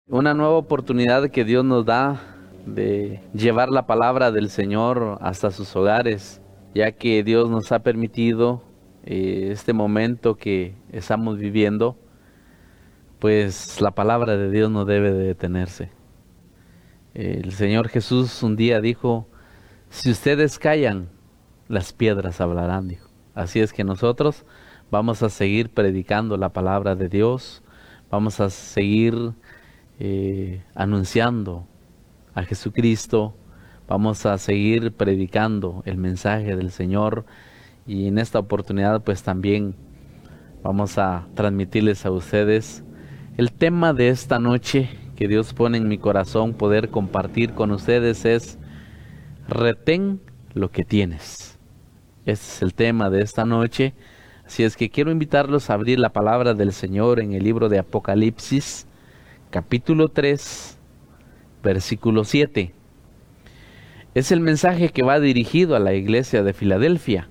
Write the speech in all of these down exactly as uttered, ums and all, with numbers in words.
Una nueva oportunidad que Dios nos da de llevar la palabra del Señor hasta sus hogares, ya que Dios nos ha permitido eh, este momento que estamos viviendo, pues la palabra de Dios no debe de detenerse. El Señor Jesús un día dijo: si ustedes callan, las piedras hablarán, dijo. Así es que nosotros vamos a seguir predicando la palabra de Dios, vamos a seguir eh, anunciando a Jesucristo, vamos a seguir predicando el mensaje del Señor, y en esta oportunidad pues también vamos a transmitirles a ustedes el tema de esta noche que Dios pone en mi corazón poder compartir con ustedes. Es: retén lo que tienes. Este es el tema de esta noche. Así es que quiero invitarlos a abrir la palabra del Señor en el libro de Apocalipsis, capítulo tres, versículo siete. Es el mensaje que va dirigido a la iglesia de Filadelfia.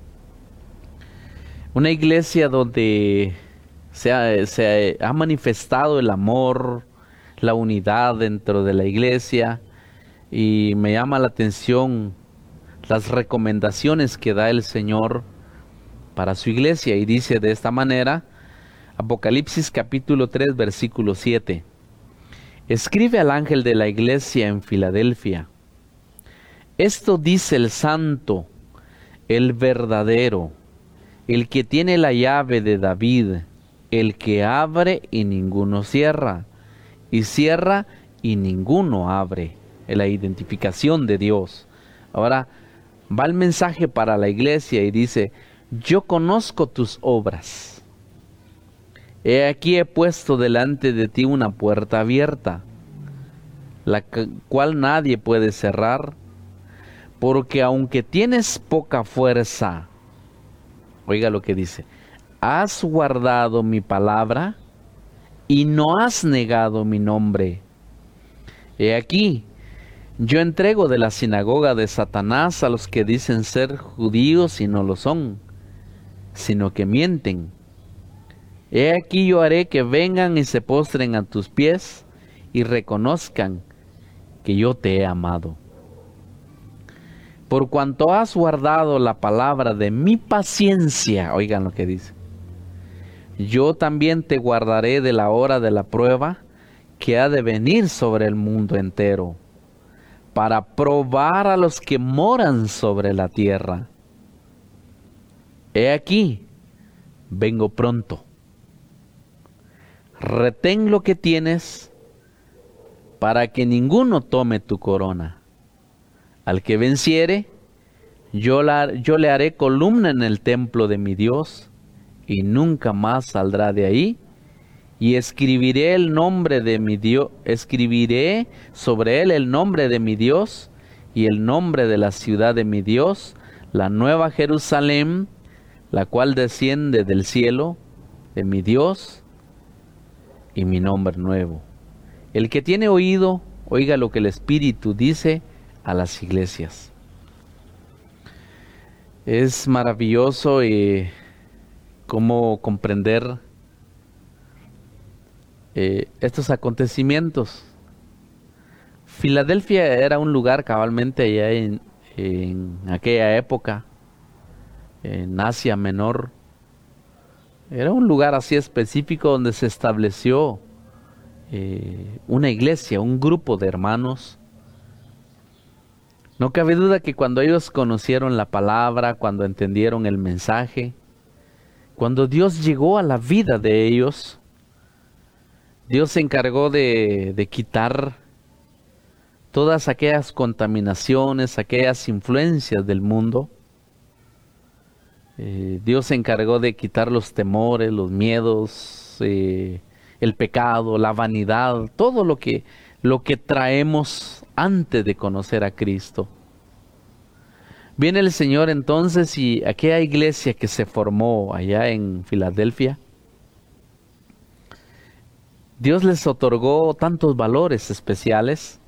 Una iglesia donde se ha, se ha manifestado el amor, la unidad dentro de la iglesia, y me llama la atención las recomendaciones que da el Señor para su iglesia, y dice de esta manera, Apocalipsis capítulo tres, versículo siete. Escribe al ángel de la iglesia en Filadelfia: esto dice el santo, el verdadero, el que tiene la llave de David, el que abre y ninguno cierra, y cierra y ninguno abre. Es la identificación de Dios. Ahora va el mensaje para la iglesia y dice: yo conozco tus obras. He aquí he puesto delante de ti una puerta abierta, la cual nadie puede cerrar, porque aunque tienes poca fuerza, oiga lo que dice, has guardado mi palabra y no has negado mi nombre. He aquí, yo entrego de la sinagoga de Satanás a los que dicen ser judíos y no lo son, sino que mienten. He aquí yo haré que vengan y se postren a tus pies y reconozcan que yo te he amado. Por cuanto has guardado la palabra de mi paciencia, oigan lo que dice, yo también te guardaré de la hora de la prueba que ha de venir sobre el mundo entero, para probar a los que moran sobre la tierra. He aquí, vengo pronto. Retén lo que tienes, para que ninguno tome tu corona. Al que venciere, yo, la, yo le haré columna en el templo de mi Dios, y nunca más saldrá de ahí. Y escribiré el nombre de mi Dios, escribiré sobre él el nombre de mi Dios y el nombre de la ciudad de mi Dios, la nueva Jerusalén, la cual desciende del cielo de mi Dios, y mi nombre nuevo. El que tiene oído, oiga lo que el Espíritu dice a las iglesias. Es maravilloso eh, cómo comprender eh, estos acontecimientos. Filadelfia era un lugar cabalmente allá en, en aquella época, en Asia Menor. Era un lugar así específico donde se estableció eh, una iglesia, un grupo de hermanos. No cabe duda que cuando ellos conocieron la palabra, cuando entendieron el mensaje, cuando Dios llegó a la vida de ellos, Dios se encargó de, de quitar todas aquellas contaminaciones, aquellas influencias del mundo. Eh, Dios se encargó de quitar los temores, los miedos, eh, el pecado, la vanidad, todo lo que, lo que traemos antes de conocer a Cristo. Viene el Señor entonces, y aquella iglesia que se formó allá en Filadelfia, Dios les otorgó tantos valores especiales.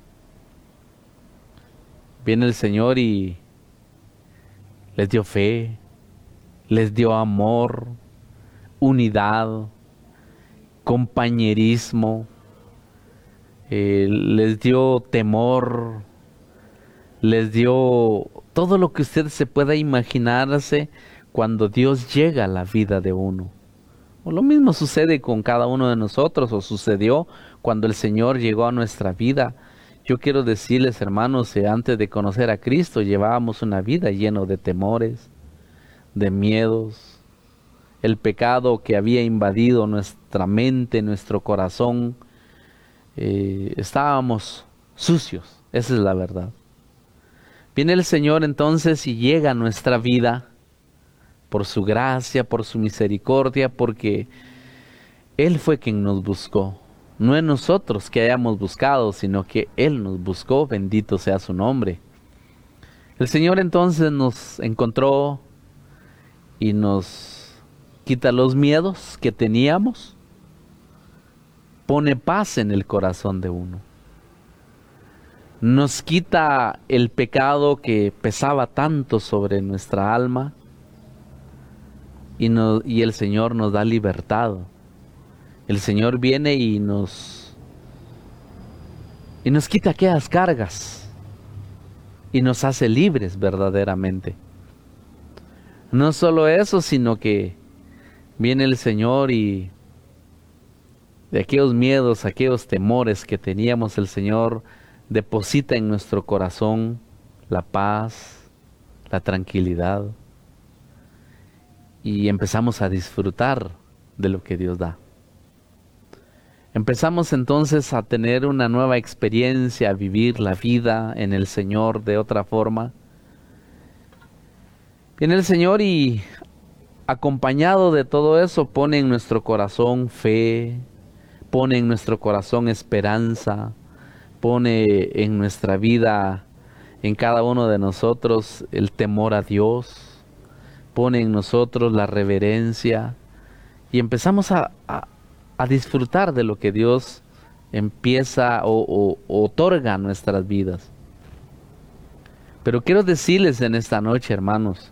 Viene el Señor y les dio fe, les dio amor, unidad, compañerismo, eh, les dio temor, les dio todo lo que usted se pueda imaginarse cuando Dios llega a la vida de uno. O lo mismo sucede con cada uno de nosotros, o sucedió cuando el Señor llegó a nuestra vida. Yo quiero decirles, hermanos, que antes de conocer a Cristo llevábamos una vida llena de temores, de miedos. El pecado que había invadido nuestra mente, nuestro corazón, eh, estábamos sucios, esa es la verdad. Viene el Señor entonces y llega a nuestra vida por su gracia, por su misericordia, porque Él fue quien nos buscó. No es nosotros que hayamos buscado, sino que Él nos buscó, bendito sea su nombre. El Señor entonces nos encontró y nos quita los miedos que teníamos, pone paz en el corazón de uno. Nos quita el pecado que pesaba tanto sobre nuestra alma y, nos, y el Señor nos da libertad. El Señor viene y nos, y nos quita aquellas cargas y nos hace libres verdaderamente. No solo eso, sino que viene el Señor y de aquellos miedos, aquellos temores que teníamos, el Señor deposita en nuestro corazón la paz, la tranquilidad, y empezamos a disfrutar de lo que Dios da. Empezamos entonces a tener una nueva experiencia, a vivir la vida en el Señor de otra forma. Viene el Señor y acompañado de todo eso pone en nuestro corazón fe, pone en nuestro corazón esperanza, pone en nuestra vida, en cada uno de nosotros, el temor a Dios, pone en nosotros la reverencia y empezamos a, a, a disfrutar de lo que Dios empieza o, o, o otorga a nuestras vidas. Pero quiero decirles en esta noche, hermanos,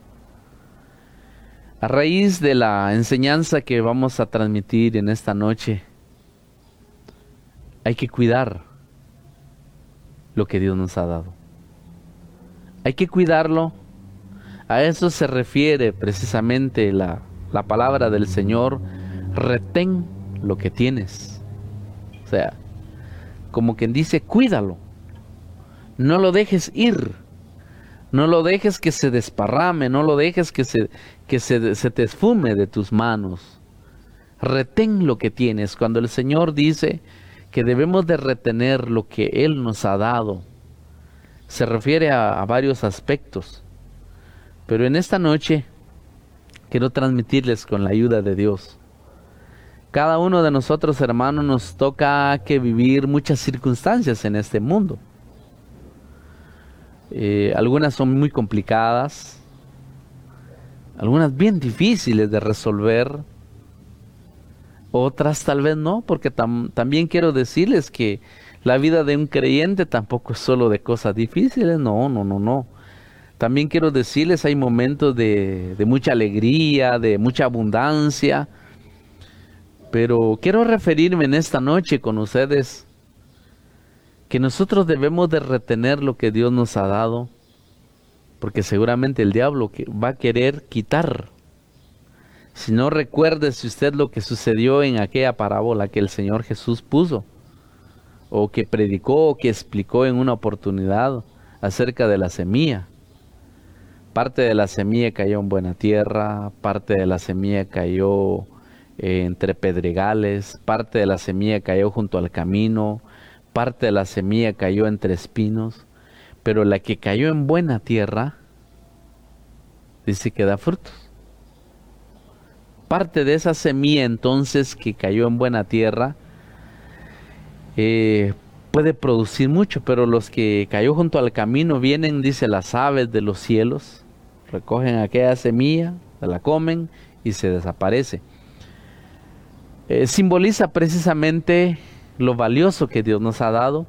a raíz de la enseñanza que vamos a transmitir en esta noche, hay que cuidar lo que Dios nos ha dado. Hay que cuidarlo. A eso se refiere precisamente la, la palabra del Señor. Retén lo que tienes. O sea, como quien dice, cuídalo. No lo dejes ir. No lo dejes que se desparrame, no lo dejes que se, que se, se te esfume de tus manos. Retén lo que tienes. Cuando el Señor dice que debemos de retener lo que Él nos ha dado, se refiere a, a varios aspectos. Pero en esta noche quiero transmitirles con la ayuda de Dios. Cada uno de nosotros, hermanos, nos toca que vivir muchas circunstancias en este mundo. Eh, algunas son muy complicadas, algunas bien difíciles de resolver, otras tal vez no, porque tam también quiero decirles que la vida de un creyente tampoco es solo de cosas difíciles, no, no, no, no. También quiero decirles, hay momentos de, de mucha alegría, de mucha abundancia, pero quiero referirme en esta noche con ustedes que nosotros debemos de retener lo que Dios nos ha dado, porque seguramente el diablo va a querer quitar. Si no, recuérdese usted lo que sucedió en aquella parábola que el Señor Jesús puso, o que predicó, o que explicó en una oportunidad acerca de la semilla. Parte de la semilla cayó en buena tierra, parte de la semilla cayó eh, entre pedregales, parte de la semilla cayó junto al camino, parte de la semilla cayó entre espinos, pero la que cayó en buena tierra, dice que da frutos. Parte de esa semilla entonces que cayó en buena tierra, eh, puede producir mucho, pero los que cayó junto al camino vienen, dice, las aves de los cielos, recogen aquella semilla, se la comen y se desaparece. Eh, simboliza precisamente lo valioso que Dios nos ha dado.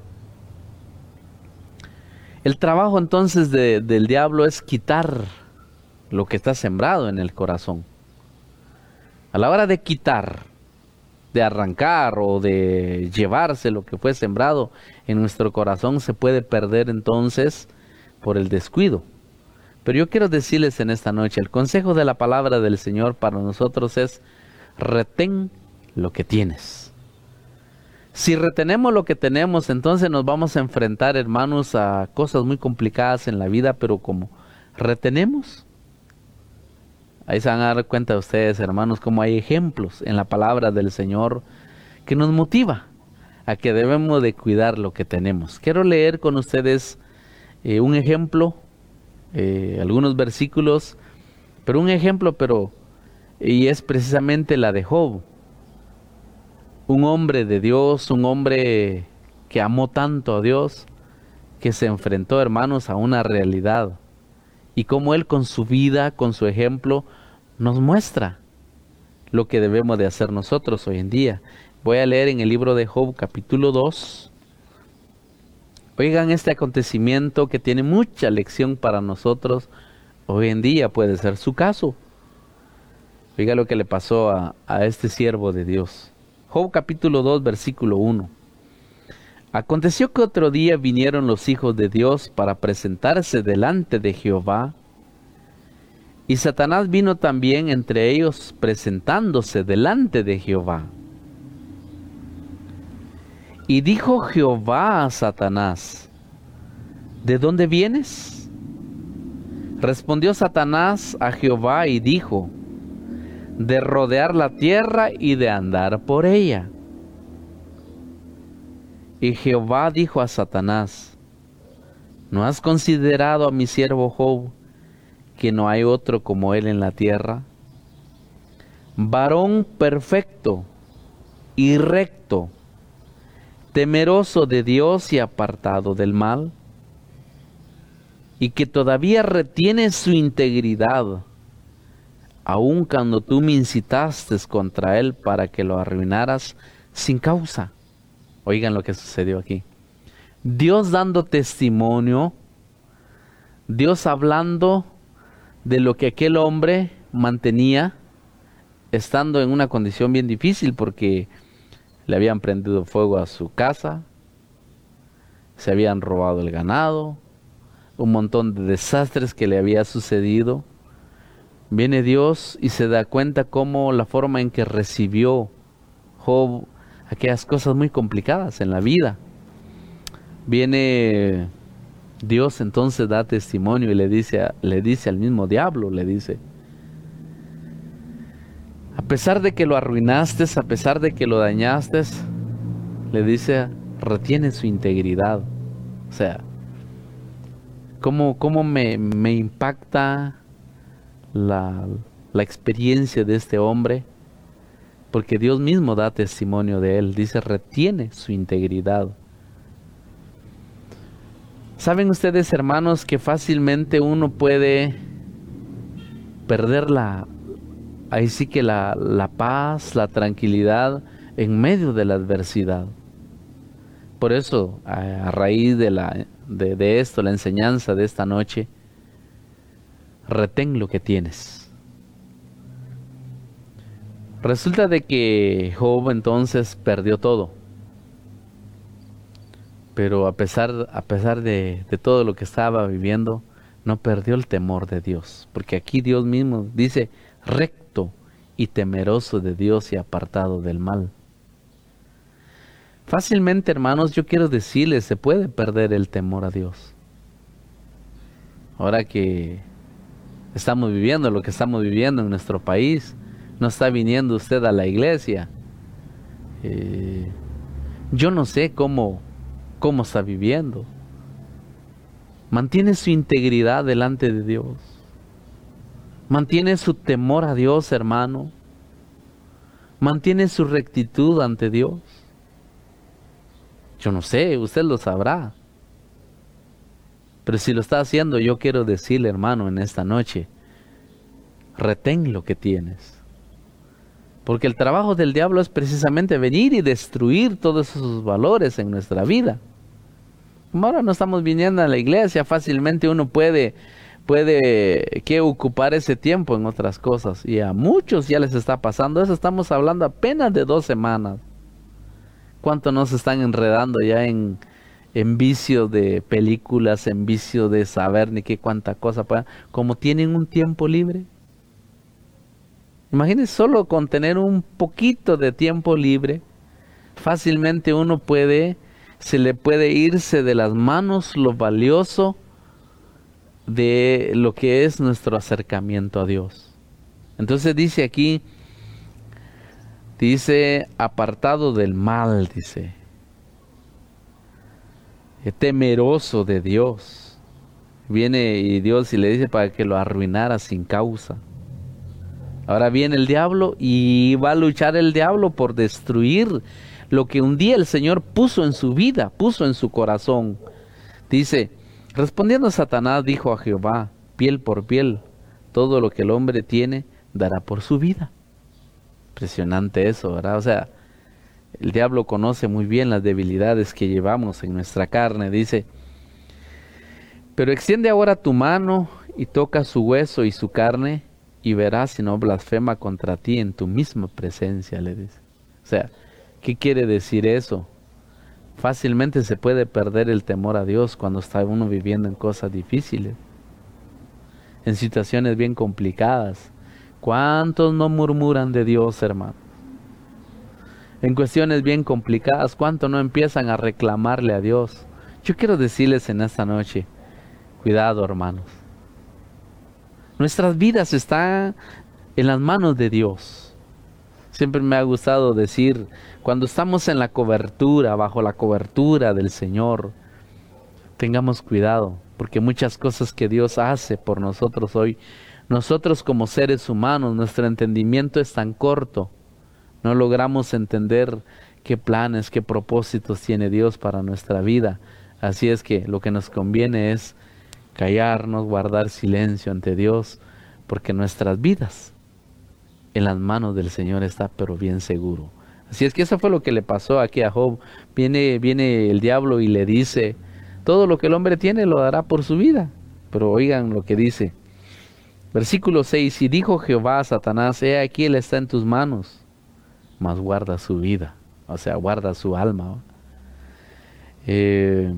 El trabajo entonces de, del diablo es quitar lo que está sembrado en el corazón. A la hora de quitar, de arrancar o de llevarse lo que fue sembrado en nuestro corazón, se puede perder entonces por el descuido. Pero yo quiero decirles en esta noche, el consejo de la palabra del Señor para nosotros es: retén lo que tienes. Si retenemos lo que tenemos, entonces nos vamos a enfrentar, hermanos, a cosas muy complicadas en la vida, pero como retenemos, ahí se van a dar cuenta ustedes, hermanos, como hay ejemplos en la palabra del Señor que nos motiva a que debemos de cuidar lo que tenemos. Quiero leer con ustedes eh, un ejemplo, eh, algunos versículos, pero un ejemplo, pero y es precisamente la de Job. Un hombre de Dios, un hombre que amó tanto a Dios, que se enfrentó, hermanos, a una realidad. Y como él con su vida, con su ejemplo, nos muestra lo que debemos de hacer nosotros hoy en día. Voy a leer en el libro de Job, capítulo dos. Oigan este acontecimiento que tiene mucha lección para nosotros. Hoy en día puede ser su caso. Oiga lo que le pasó a, a este siervo de Dios. Job capítulo dos, versículo uno. Aconteció que otro día vinieron los hijos de Dios para presentarse delante de Jehová, y Satanás vino también entre ellos presentándose delante de Jehová. Y dijo Jehová a Satanás: ¿de dónde vienes? Respondió Satanás a Jehová y dijo: de rodear la tierra y de andar por ella. Y Jehová dijo a Satanás: ¿no has considerado a mi siervo Job, que no hay otro como él en la tierra? Varón perfecto y recto, temeroso de Dios y apartado del mal, y que todavía retiene su integridad, aun cuando tú me incitaste contra él para que lo arruinaras sin causa. Oigan lo que sucedió aquí. Dios dando testimonio, Dios hablando de lo que aquel hombre mantenía, estando en una condición bien difícil, porque le habían prendido fuego a su casa, se habían robado el ganado, un montón de desastres que le había sucedido. Viene Dios y se da cuenta cómo la forma en que recibió Job aquellas cosas muy complicadas en la vida. Viene Dios, entonces da testimonio y le dice, le dice al mismo diablo, le dice: a pesar de que lo arruinaste, a pesar de que lo dañaste, le dice, retiene su integridad. O sea, ¿cómo, cómo me, me impacta La, la experiencia de este hombre? Porque Dios mismo da testimonio de él. Dice, retiene su integridad. ¿Saben ustedes, hermanos, que fácilmente uno puede perder la, ahí sí que la, la paz, la tranquilidad en medio de la adversidad? Por eso, a, a raíz de, la, de, de esto, la enseñanza de esta noche, retén lo que tienes. Resulta de que Job entonces perdió todo. Pero a pesar, a pesar de, de todo lo que estaba viviendo, no perdió el temor de Dios. Porque aquí Dios mismo dice, recto y temeroso de Dios y apartado del mal. Fácilmente, hermanos, yo quiero decirles, se puede perder el temor a Dios. Ahora que estamos viviendo lo que estamos viviendo en nuestro país, no está viniendo usted a la iglesia. Eh, yo no sé cómo, cómo está viviendo. Mantiene su integridad delante de Dios. Mantiene su temor a Dios, hermano. Mantiene su rectitud ante Dios. Yo no sé, usted lo sabrá. Pero si lo está haciendo, yo quiero decirle, hermano, en esta noche, retén lo que tienes. Porque el trabajo del diablo es precisamente venir y destruir todos esos valores en nuestra vida. Como ahora no estamos viniendo a la iglesia, fácilmente uno puede, puede que ocupar ese tiempo en otras cosas. Y a muchos ya les está pasando eso. Estamos hablando apenas de dos semanas. ¿Cuánto nos están enredando ya en, en vicio de películas, en vicio de saber ni qué cuánta cosa? Para, como tienen un tiempo libre. Imagínense, solo con tener un poquito de tiempo libre, fácilmente uno puede, se le puede irse de las manos lo valioso de lo que es nuestro acercamiento a Dios. Entonces dice aquí, dice, apartado del mal, dice, temeroso de Dios. Viene y Dios y le dice para que lo arruinara sin causa. Ahora viene el diablo y va a luchar el diablo por destruir lo que un día el Señor puso en su vida, puso en su corazón. Dice, respondiendo Satanás dijo a Jehová, piel por piel, todo lo que el hombre tiene dará por su vida. Impresionante eso, ¿verdad? O sea, el diablo conoce muy bien las debilidades que llevamos en nuestra carne. Dice, pero extiende ahora tu mano y toca su hueso y su carne, y verás si no blasfema contra ti en tu misma presencia, le dice. O sea, ¿qué quiere decir eso? Fácilmente se puede perder el temor a Dios cuando está uno viviendo en cosas difíciles, en situaciones bien complicadas. ¿Cuántos no murmuran de Dios, hermano? En cuestiones bien complicadas, ¿cuántos no empiezan a reclamarle a Dios? Yo quiero decirles en esta noche, cuidado, hermanos. Nuestras vidas están en las manos de Dios. Siempre me ha gustado decir, cuando estamos en la cobertura, bajo la cobertura del Señor, tengamos cuidado, porque muchas cosas que Dios hace por nosotros hoy, nosotros como seres humanos, nuestro entendimiento es tan corto, no logramos entender qué planes, qué propósitos tiene Dios para nuestra vida. Así es que lo que nos conviene es callarnos, guardar silencio ante Dios, porque nuestras vidas en las manos del Señor está, pero bien seguro. Así es que eso fue lo que le pasó aquí a Job. Viene, viene el diablo y le dice, todo lo que el hombre tiene lo dará por su vida. Pero oigan lo que dice. Versículo seis, y dijo Jehová a Satanás, he aquí él está en tus manos, mas guarda su vida. O sea, guarda su alma. Eh...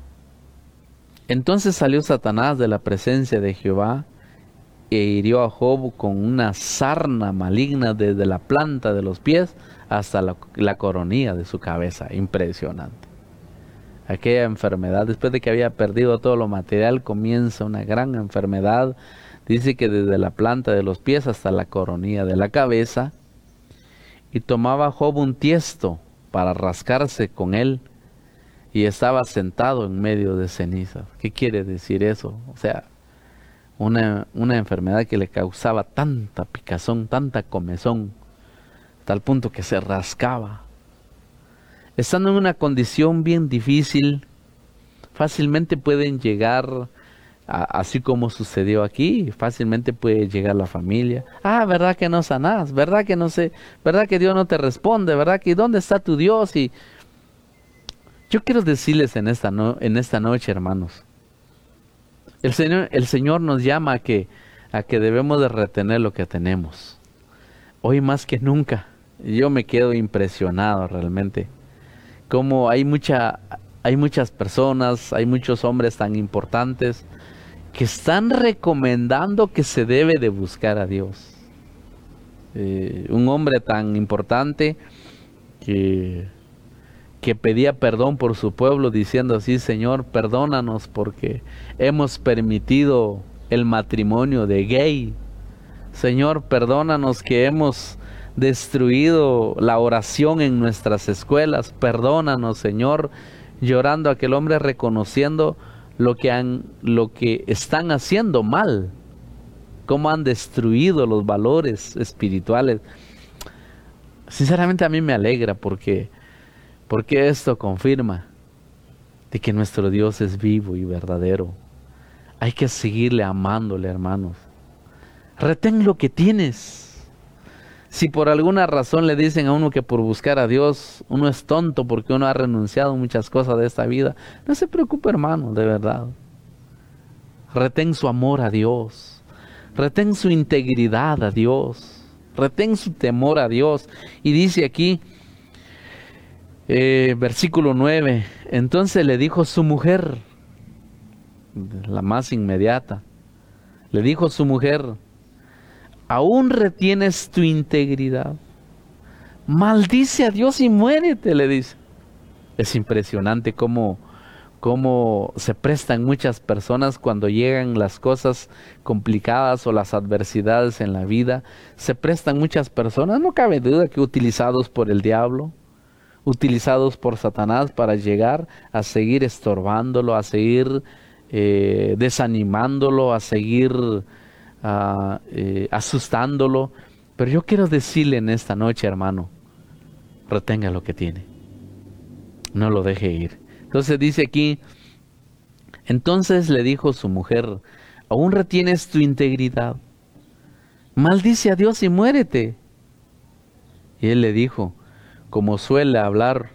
Entonces salió Satanás de la presencia de Jehová e hirió a Job con una sarna maligna desde la planta de los pies hasta la, la coronilla de su cabeza. Impresionante. Aquella enfermedad, después de que había perdido todo lo material, comienza una gran enfermedad. Dice que desde la planta de los pies hasta la coronilla de la cabeza. Y tomaba Job un tiesto para rascarse con él. Y estaba sentado en medio de cenizas. ¿Qué quiere decir eso? O sea, una, una enfermedad que le causaba tanta picazón, tanta comezón, tal punto que se rascaba. Estando en una condición bien difícil, fácilmente pueden llegar, a, así como sucedió aquí, fácilmente puede llegar la familia. Ah, ¿verdad que no sanás? ¿Verdad que no sé? ¿Verdad que Dios no te responde? ¿Verdad que dónde está tu Dios? Y yo quiero decirles en esta, no, en esta noche, hermanos, el Señor, el Señor nos llama a que, a que debemos de retener lo que tenemos. Hoy más que nunca, yo me quedo impresionado realmente. Como hay, mucha, hay muchas personas, hay muchos hombres tan importantes que están recomendando que se debe de buscar a Dios. Eh, un hombre tan importante que... que pedía perdón por su pueblo, diciendo así, Señor, perdónanos porque hemos permitido el matrimonio de gay. Señor, perdónanos que hemos destruido la oración en nuestras escuelas. Perdónanos, Señor, llorando aquel hombre, reconociendo lo que han, lo que están haciendo mal, cómo han destruido los valores espirituales. Sinceramente a mí me alegra porque Porque esto confirma de que nuestro Dios es vivo y verdadero. Hay que seguirle amándole, hermanos. Retén lo que tienes. Si por alguna razón le dicen a uno que por buscar a Dios uno es tonto porque uno ha renunciado a muchas cosas de esta vida, no se preocupe, hermano, de verdad. retén su amor a Dios, retén su integridad a Dios, retén su temor a Dios. Y dice aquí, eh, versículo nueve, entonces le dijo su mujer, la más inmediata, le dijo su mujer, ¿aún retienes tu integridad? Maldice a Dios y muérete, le dice. Es impresionante cómo, cómo se prestan muchas personas cuando llegan las cosas complicadas o las adversidades en la vida. Se prestan muchas personas, no cabe duda que utilizados por el diablo, utilizados por Satanás para llegar a seguir estorbándolo, a seguir eh, desanimándolo, a seguir uh, eh, asustándolo. Pero yo quiero decirle en esta noche, hermano, retenga lo que tiene. No lo deje ir. Entonces dice aquí, entonces le dijo su mujer, ¿aún retienes tu integridad? Maldice a Dios y muérete. Y él le dijo, como suele hablar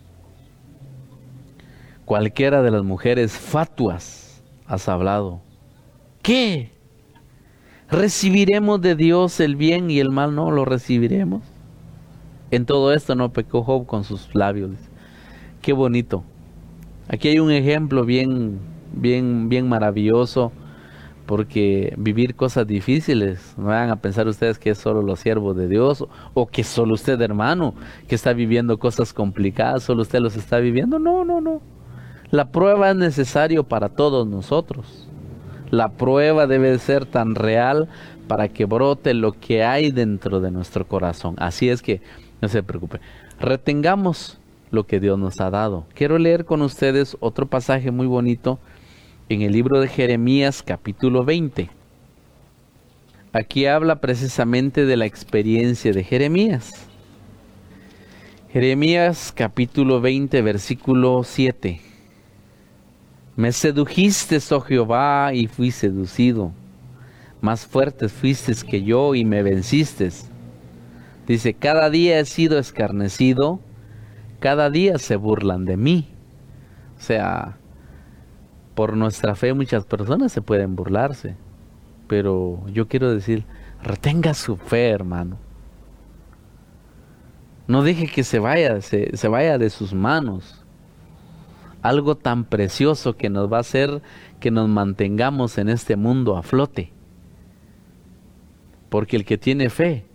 cualquiera de las mujeres fatuas, has hablado. ¿Qué? ¿Recibiremos de Dios el bien y el mal no lo recibiremos? En todo esto no pecó Job con sus labios. Qué bonito. Aquí hay un ejemplo bien, bien, bien maravilloso, porque vivir cosas difíciles, no vayan a pensar ustedes que es solo los siervos de Dios, o, o que solo usted, hermano, que está viviendo cosas complicadas, solo usted los está viviendo. No, no, no. La prueba es necesario para todos nosotros. La prueba debe ser tan real para que brote lo que hay dentro de nuestro corazón. Así es que no se preocupe. Retengamos lo que Dios nos ha dado. Quiero leer con ustedes otro pasaje muy bonito en el libro de Jeremías, capítulo veinte. Aquí habla precisamente de la experiencia de Jeremías. Jeremías, capítulo veinte, versículo siete. Me sedujiste, oh Jehová, y fui seducido. Más fuerte fuiste que yo y me venciste. Dice, cada día he sido escarnecido, cada día se burlan de mí. O sea, por nuestra fe muchas personas se pueden burlarse, pero yo quiero decir, retenga su fe, hermano. No deje que se vaya, se, se vaya de sus manos. Algo tan precioso que nos va a hacer que nos mantengamos en este mundo a flote. Porque el que tiene fe,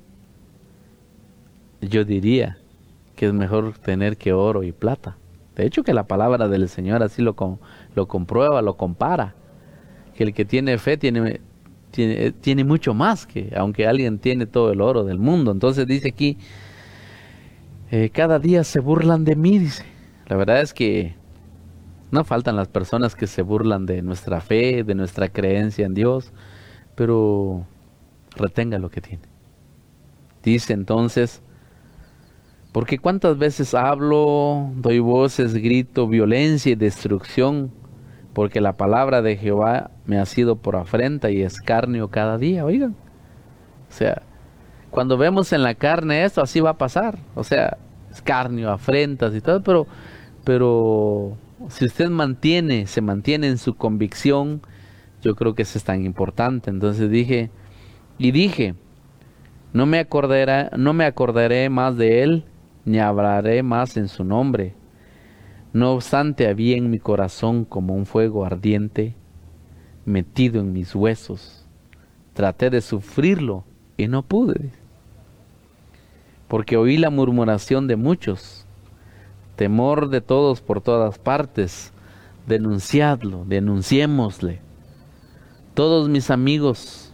yo diría que es mejor tener que oro y plata. De hecho que la palabra del Señor así lo, lo comprueba, lo compara. Que el que tiene fe tiene, tiene, tiene mucho más que, aunque alguien tiene todo el oro del mundo. Entonces dice aquí, eh, cada día se burlan de mí, dice. La verdad es que no faltan las personas que se burlan de nuestra fe, de nuestra creencia en Dios, pero retenga lo que tiene. Dice entonces, porque cuántas veces hablo, doy voces, grito, violencia y destrucción, porque la palabra de Jehová me ha sido por afrenta y escarnio cada día, oigan. O sea, cuando vemos en la carne esto, así va a pasar. O sea, escarnio, afrentas y todo, pero, pero si usted mantiene, se mantiene en su convicción, yo creo que eso es tan importante. Entonces dije, y dije, no me acordaré, no me acordaré más de él, ni hablaré más en su nombre. No obstante, había en mi corazón como un fuego ardiente metido en mis huesos. Traté de sufrirlo y no pude, porque oí la murmuración de muchos, temor de todos por todas partes. Denunciadlo, denunciémosle. Todos mis amigos,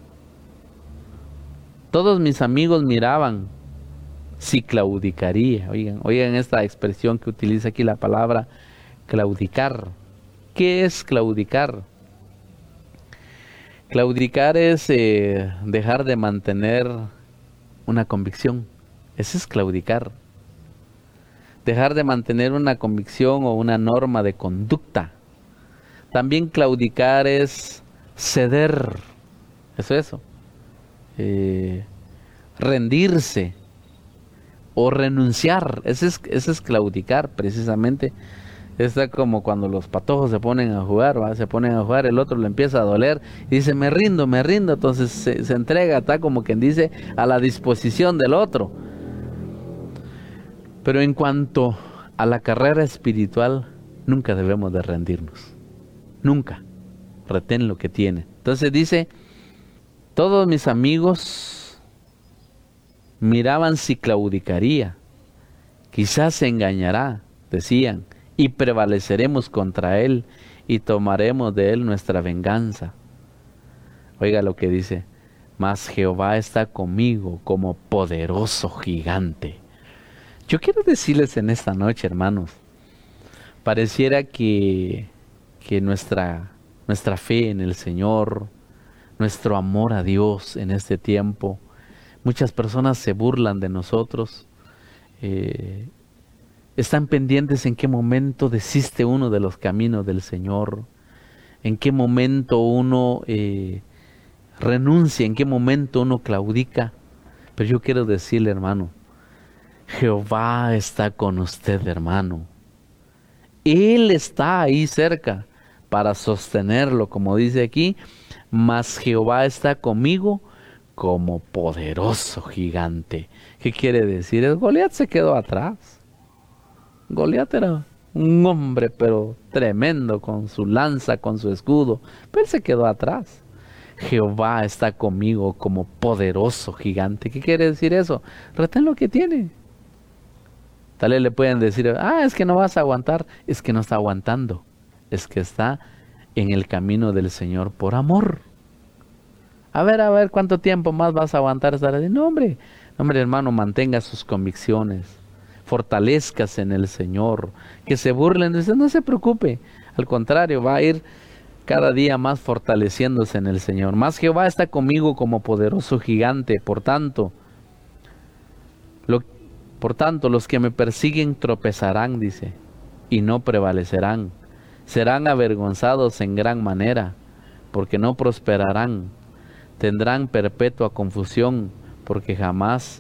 todos mis amigos miraban si claudicaría. Oigan, oigan esta expresión que utiliza aquí la palabra claudicar. ¿Qué es claudicar? Claudicar es eh, dejar de mantener una convicción. Eso es claudicar. Dejar de mantener una convicción o una norma de conducta. También claudicar es ceder. Eso es eso. Eh, rendirse o renunciar. Ese es, ese es claudicar precisamente. Está como cuando los patojos se ponen a jugar, ¿va? Se ponen a jugar, el otro le empieza a doler y dice, me rindo, me rindo. Entonces se, se entrega, está como quien dice, a la disposición del otro. Pero en cuanto a la carrera espiritual, nunca debemos de rendirnos. Nunca. Retén lo que tiene. Entonces dice, todos mis amigos miraban si claudicaría. Quizás se engañará, decían, y prevaleceremos contra él y tomaremos de él nuestra venganza. Oiga lo que dice, mas Jehová está conmigo como poderoso gigante. Yo quiero decirles en esta noche, hermanos, pareciera que, que nuestra, nuestra fe en el Señor, nuestro amor a Dios en este tiempo, muchas personas se burlan de nosotros, eh, están pendientes en qué momento desiste uno de los caminos del Señor, en qué momento uno eh, renuncia, en qué momento uno claudica. Pero yo quiero decirle, hermano, Jehová está con usted, hermano. Él está ahí cerca para sostenerlo, como dice aquí, mas Jehová está conmigo como poderoso gigante. ¿Qué quiere decir? El Goliat se quedó atrás. Goliat era un hombre pero tremendo, con su lanza, con su escudo, pero él se quedó atrás. Jehová está conmigo como poderoso gigante. ¿Qué quiere decir eso? Retén lo que tiene. Tal vez le pueden decir, ah, es que no vas a aguantar. Es que no está aguantando. Es que está en el camino del Señor por amor. A ver, a ver, ¿cuánto tiempo más vas a aguantar estar así? No, hombre, hombre, hermano, mantenga sus convicciones. Fortalezcas en el Señor. Que se burlen de usted, no se preocupe. Al contrario, va a ir cada día más fortaleciéndose en el Señor. Más Jehová está conmigo como poderoso gigante. Por tanto, lo, por tanto, los que me persiguen tropezarán, dice, y no prevalecerán. Serán avergonzados en gran manera, porque no prosperarán. Tendrán perpetua confusión, porque jamás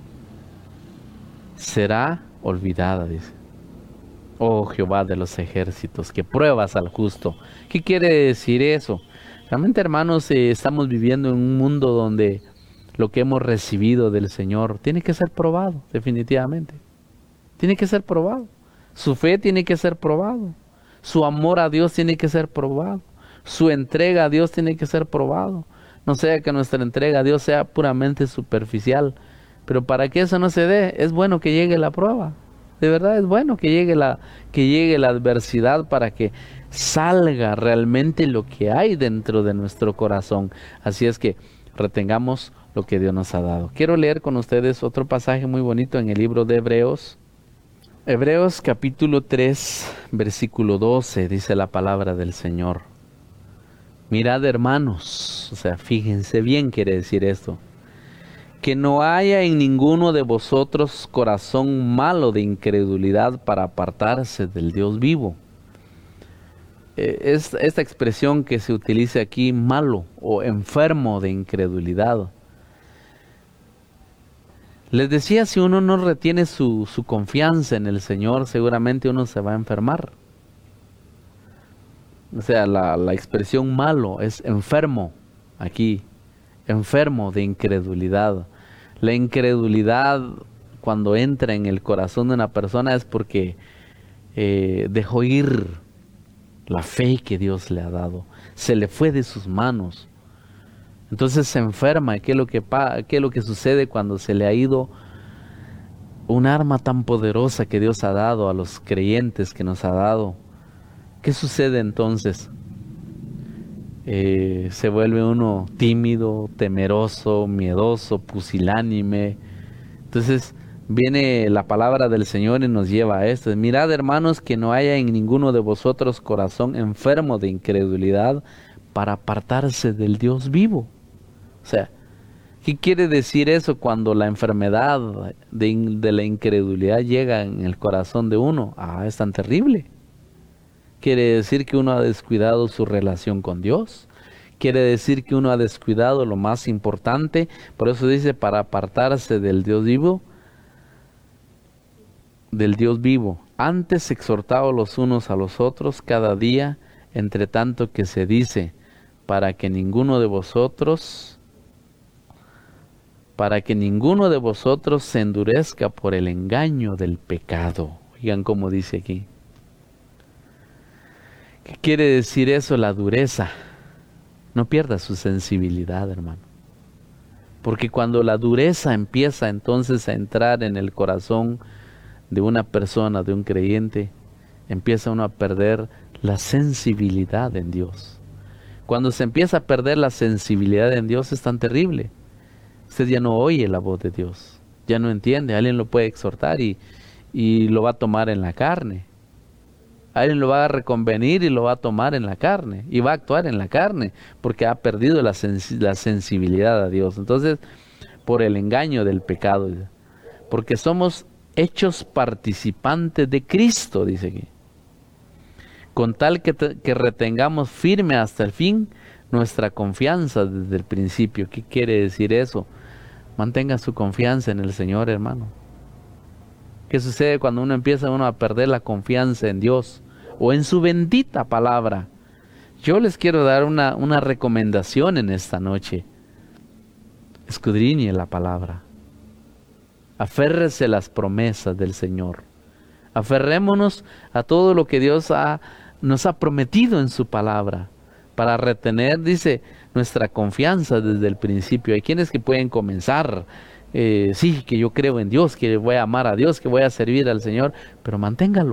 será olvidada, dice. Oh Jehová de los ejércitos, que pruebas al justo. ¿Qué quiere decir eso? Realmente, hermanos, eh, estamos viviendo en un mundo donde lo que hemos recibido del Señor tiene que ser probado, definitivamente. Tiene que ser probado. Su fe tiene que ser probado. Su amor a Dios tiene que ser probado. Su entrega a Dios tiene que ser probado. No sea que nuestra entrega a Dios sea puramente superficial. Pero para que eso no se dé, es bueno que llegue la prueba. De verdad es bueno que llegue la, que llegue la adversidad para que salga realmente lo que hay dentro de nuestro corazón. Así es que retengamos lo que Dios nos ha dado. Quiero leer con ustedes otro pasaje muy bonito en el libro de Hebreos. Hebreos capítulo tres, versículo doce, dice la palabra del Señor. Mirad, hermanos, o sea, fíjense bien, quiere decir esto. Que no haya en ninguno de vosotros corazón malo de incredulidad para apartarse del Dios vivo. Eh, es, esta expresión que se utiliza aquí, malo o enfermo de incredulidad. Les decía, si uno no retiene su, su confianza en el Señor, seguramente uno se va a enfermar. O sea, la, la expresión malo es enfermo aquí. Enfermo de incredulidad. La incredulidad, cuando entra en el corazón de una persona, es porque eh, dejó ir la fe que Dios le ha dado. Se le fue de sus manos. Entonces se enferma. ¿Qué es lo que, qué es lo que sucede cuando se le ha ido un arma tan poderosa que Dios ha dado a los creyentes, que nos ha dado? ¿Qué sucede entonces? Eh, se vuelve uno tímido, temeroso, miedoso, pusilánime. Entonces viene la palabra del Señor y nos lleva a esto. Mirad, hermanos, que no haya en ninguno de vosotros corazón enfermo de incredulidad para apartarse del Dios vivo. O sea, ¿qué quiere decir eso cuando la enfermedad de, de la incredulidad llega en el corazón de uno? Ah, es tan terrible. Quiere decir que uno ha descuidado su relación con Dios. Quiere decir que uno ha descuidado lo más importante. Por eso dice, para apartarse del Dios vivo, del Dios vivo, Antes exhortaos los unos a los otros cada día, entre tanto que se dice, para que ninguno de vosotros, para que ninguno de vosotros se endurezca por el engaño del pecado. Oigan cómo dice aquí. ¿Qué quiere decir eso? La dureza. No pierda su sensibilidad, hermano. Porque cuando la dureza empieza entonces a entrar en el corazón de una persona, de un creyente, empieza uno a perder la sensibilidad en Dios. Cuando se empieza a perder la sensibilidad en Dios es tan terrible. Usted ya no oye la voz de Dios, ya no entiende. Alguien lo puede exhortar y, y lo va a tomar en la carne. Alguien lo va a reconvenir y lo va a tomar en la carne. Y va a actuar en la carne porque ha perdido la, sens la sensibilidad a Dios. Entonces, por el engaño del pecado. Porque somos hechos participantes de Cristo, dice aquí. Con tal que, que retengamos firme hasta el fin nuestra confianza desde el principio. ¿Qué quiere decir eso? Mantenga su confianza en el Señor, hermano. ¿Qué sucede cuando uno empieza uno a perder la confianza en Dios o en su bendita palabra? Yo les quiero dar una, una recomendación en esta noche. Escudriñe la palabra. Aférrese a las promesas del Señor. Aferrémonos a todo lo que Dios ha, nos ha prometido en su palabra, para retener, dice, nuestra confianza desde el principio. Hay quienes que pueden comenzar, eh, sí, que yo creo en Dios, que voy a amar a Dios, que voy a servir al Señor, pero manténgalo.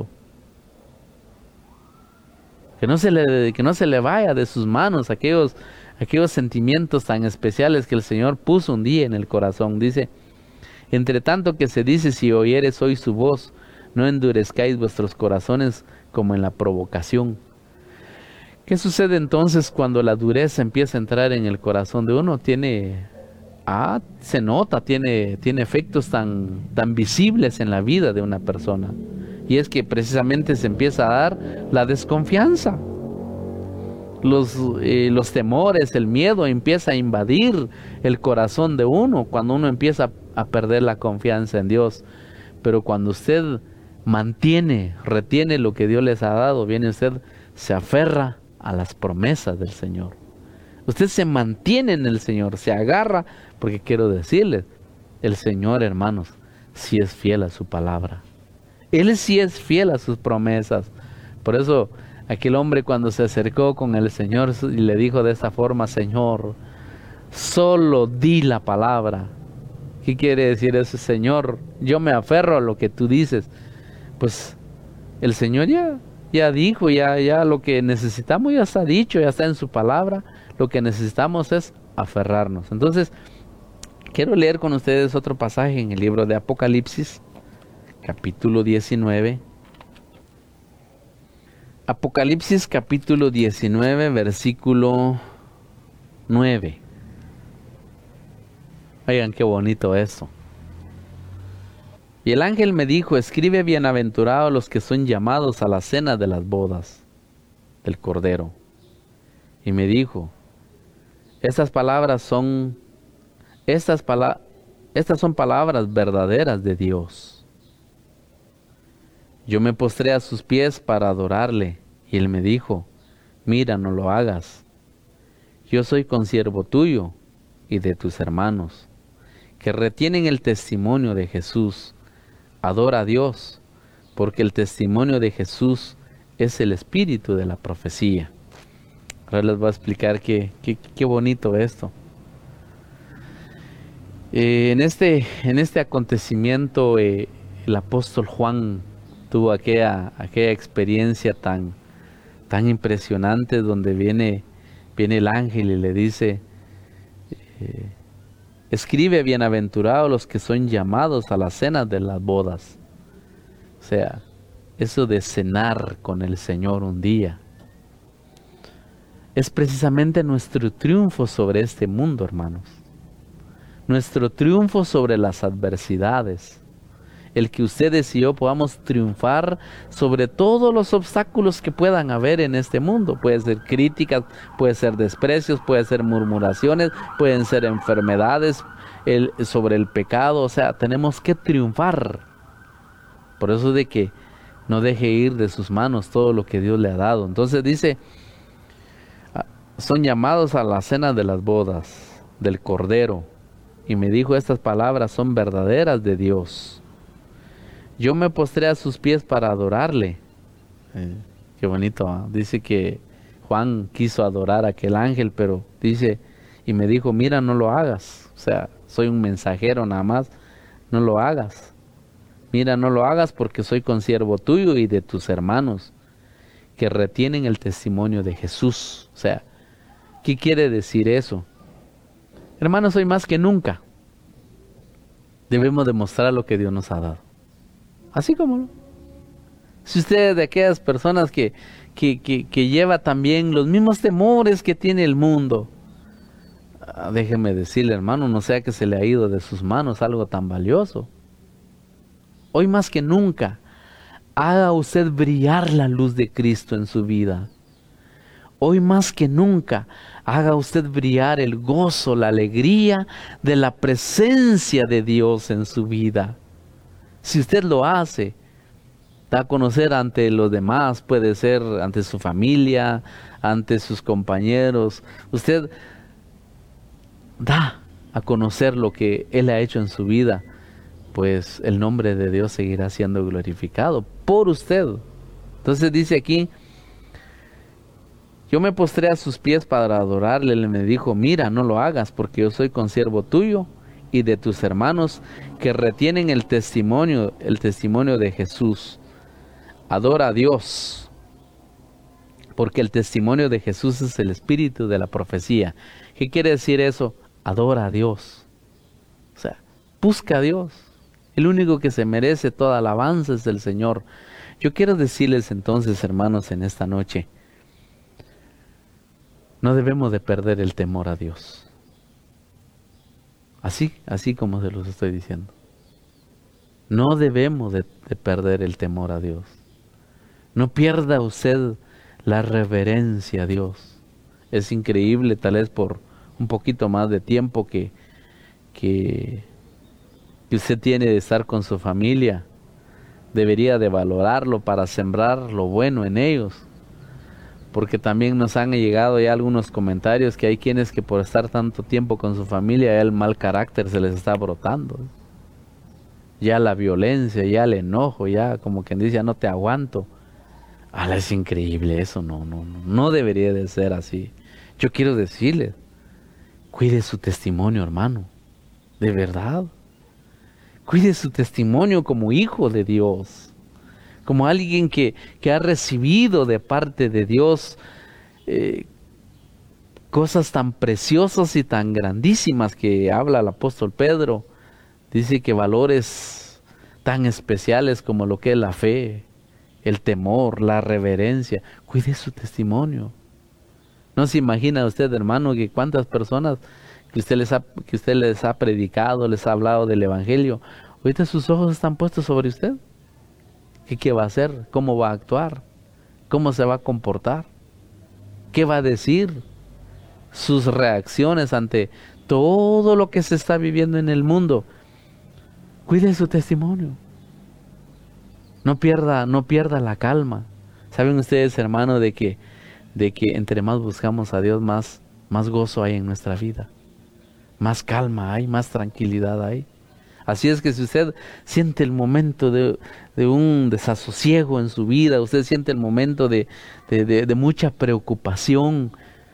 Que no se le, que no se le vaya de sus manos aquellos, aquellos sentimientos tan especiales que el Señor puso un día en el corazón. Dice, entre tanto que se dice, si oyeres hoy su voz, no endurezcáis vuestros corazones como en la provocación. ¿Qué sucede entonces cuando la dureza empieza a entrar en el corazón de uno? Tiene, ah, se nota, tiene, tiene efectos tan, tan visibles en la vida de una persona. Y es que precisamente se empieza a dar la desconfianza. Los, eh, los temores, el miedo empieza a invadir el corazón de uno cuando uno empieza a perder la confianza en Dios. Pero cuando usted mantiene, retiene lo que Dios les ha dado, viene usted, se aferra a las promesas del Señor. Usted se mantiene en el Señor, se agarra, porque quiero decirles, el Señor, hermanos, sí es fiel a su palabra. Él sí es fiel a sus promesas. Por eso, aquel hombre cuando se acercó con el Señor y le dijo de esta forma, Señor, solo di la palabra. ¿Qué quiere decir eso? Señor, yo me aferro a lo que tú dices. Pues el Señor ya, ya dijo, ya, ya lo que necesitamos ya está dicho, ya está en su palabra. Lo que necesitamos es aferrarnos. Entonces, quiero leer con ustedes otro pasaje en el libro de Apocalipsis, capítulo diecinueve. Apocalipsis capítulo diecinueve, versículo nueve. Oigan, qué bonito esto. Y el ángel me dijo, escribe, bienaventurados los que son llamados a la cena de las bodas del Cordero. Y me dijo, estas palabras son, estas, pala estas son palabras verdaderas de Dios. Yo me postré a sus pies para adorarle, y él me dijo, mira, no lo hagas. Yo soy consiervo tuyo y de tus hermanos, que retienen el testimonio de Jesús. Adora a Dios, porque el testimonio de Jesús es el espíritu de la profecía. Ahora les voy a explicar qué, qué, qué bonito esto. Eh, en, este, en este acontecimiento, eh, el apóstol Juan tuvo aquella, aquella experiencia tan, tan impresionante donde viene, viene el ángel y le dice, eh, escribe, bienaventurados los que son llamados a la cena de las bodas. O sea, eso de cenar con el Señor un día es precisamente nuestro triunfo sobre este mundo, hermanos. Nuestro triunfo sobre las adversidades. El que ustedes y yo podamos triunfar sobre todos los obstáculos que puedan haber en este mundo. Puede ser críticas, puede ser desprecios, puede ser murmuraciones, pueden ser enfermedades el, sobre el pecado. O sea, tenemos que triunfar. Por eso de que no deje ir de sus manos todo lo que Dios le ha dado. Entonces dice, son llamados a la cena de las bodas del Cordero. Y me dijo, estas palabras son verdaderas de Dios. Yo me postré a sus pies para adorarle. Eh, qué bonito, ¿eh? Dice que Juan quiso adorar a aquel ángel, pero dice, y me dijo, mira, no lo hagas. O sea, soy un mensajero nada más, no lo hagas. Mira, no lo hagas porque soy consiervo tuyo y de tus hermanos, que retienen el testimonio de Jesús. O sea, ¿qué quiere decir eso? Hermanos, hoy más que nunca debemos demostrar lo que Dios nos ha dado. Así como no. Si usted es de aquellas personas que, que, que, que lleva también los mismos temores que tiene el mundo, ah, déjeme decirle, hermano, no sea que se le ha ido de sus manos algo tan valioso. Hoy más que nunca, haga usted brillar la luz de Cristo en su vida. Hoy más que nunca, haga usted brillar el gozo, la alegría de la presencia de Dios en su vida. Si usted lo hace, da a conocer ante los demás, puede ser ante su familia, ante sus compañeros. Usted da a conocer lo que Él ha hecho en su vida, pues el nombre de Dios seguirá siendo glorificado por usted. Entonces dice aquí, yo me postré a sus pies para adorarle. Él me dijo, mira, no lo hagas, porque yo soy consiervo tuyo y de tus hermanos que retienen el testimonio, el testimonio de Jesús. Adora a Dios, porque el testimonio de Jesús es el espíritu de la profecía. ¿Qué quiere decir eso? Adora a Dios. O sea, busca a Dios. El único que se merece toda alabanza es el Señor. Yo quiero decirles entonces, hermanos, en esta noche, no debemos de perder el temor a Dios. Así, así como se los estoy diciendo. No debemos de, de perder el temor a Dios. No pierda usted la reverencia a Dios. Es increíble, tal vez por un poquito más de tiempo que, que, que usted tiene de estar con su familia. Debería de valorarlo para sembrar lo bueno en ellos. Porque también nos han llegado ya algunos comentarios que hay quienes que por estar tanto tiempo con su familia, ya el mal carácter se les está brotando. Ya la violencia, ya el enojo, ya como quien dice, ya no te aguanto. Ah, es increíble eso, no, no, no, no debería de ser así. Yo quiero decirles, cuide su testimonio, hermano, de verdad. Cuide su testimonio como hijo de Dios, como alguien que, que ha recibido de parte de Dios eh, cosas tan preciosas y tan grandísimas que habla el apóstol Pedro. Dice que valores tan especiales como lo que es la fe, el temor, la reverencia. Cuide su testimonio. No se imagina usted, hermano, que cuántas personas que usted les ha, que usted les ha predicado, les ha hablado del evangelio, ahorita sus ojos están puestos sobre usted. ¿Y qué va a hacer? ¿Cómo va a actuar? ¿Cómo se va a comportar? ¿Qué va a decir? Sus reacciones ante todo lo que se está viviendo en el mundo. Cuide su testimonio. No pierda, no pierda la calma. ¿Saben ustedes, hermano, de que, de que entre más buscamos a Dios, más, más gozo hay en nuestra vida? Más calma hay, más tranquilidad hay. Así es que si usted siente el momento de, de un desasosiego en su vida, usted siente el momento de, de, de, de mucha preocupación,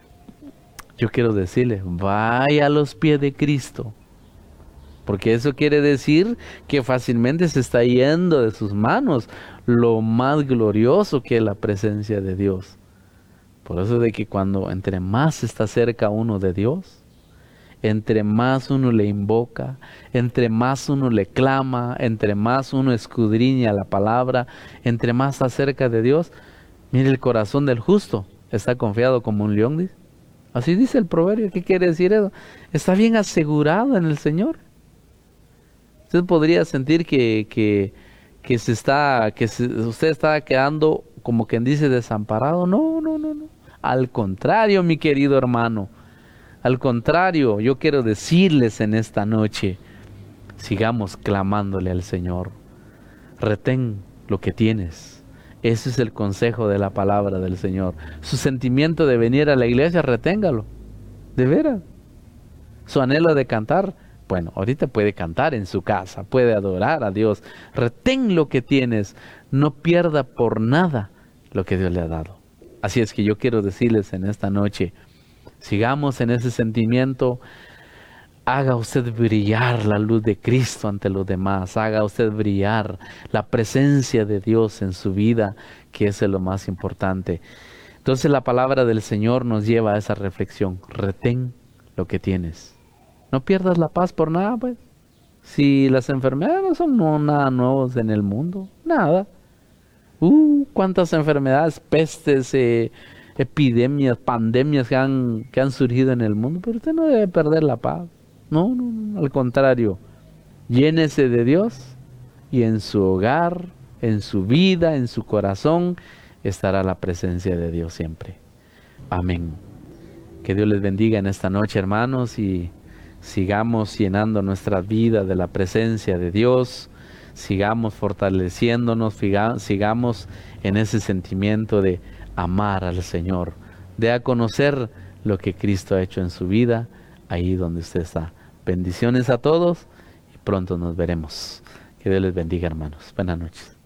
yo quiero decirle, vaya a los pies de Cristo. Porque eso quiere decir que fácilmente se está yendo de sus manos lo más glorioso que es la presencia de Dios. Por eso de que cuando entre más está cerca uno de Dios, entre más uno le invoca, entre más uno le clama, entre más uno escudriña la palabra, entre más está cerca de Dios, mire, el corazón del justo está confiado como un león, dice. Así dice el proverbio. ¿Qué quiere decir eso? Está bien asegurado en el Señor. Usted podría sentir que, que, que, se está, que se, usted está quedando, como quien dice, desamparado. No, no, no, no. Al contrario, mi querido hermano. Al contrario, yo quiero decirles en esta noche, sigamos clamándole al Señor. Retén lo que tienes. Ese es el consejo de la palabra del Señor. Su sentimiento de venir a la iglesia, reténgalo. De veras. Su anhelo de cantar, bueno, ahorita puede cantar en su casa, puede adorar a Dios. Retén lo que tienes. No pierda por nada lo que Dios le ha dado. Así es que yo quiero decirles en esta noche, sigamos en ese sentimiento. Haga usted brillar la luz de Cristo ante los demás. Haga usted brillar la presencia de Dios en su vida, que es lo más importante. Entonces la palabra del Señor nos lleva a esa reflexión. Retén lo que tienes. No pierdas la paz por nada, pues. Si las enfermedades no son no, nada nuevos en el mundo, nada. Uh, cuántas enfermedades, pestes, eh, epidemias, pandemias que han, que han surgido en el mundo, pero usted no debe perder la paz. No, no, no, al contrario, llénese de Dios y en su hogar, en su vida, en su corazón, estará la presencia de Dios siempre. Amén. Que Dios les bendiga en esta noche, hermanos, y sigamos llenando nuestra vida de la presencia de Dios, sigamos fortaleciéndonos, sigamos en ese sentimiento de amar al Señor, de a conocer lo que Cristo ha hecho en su vida, ahí donde usted está. Bendiciones a todos y pronto nos veremos. Que Dios les bendiga, hermanos. Buenas noches.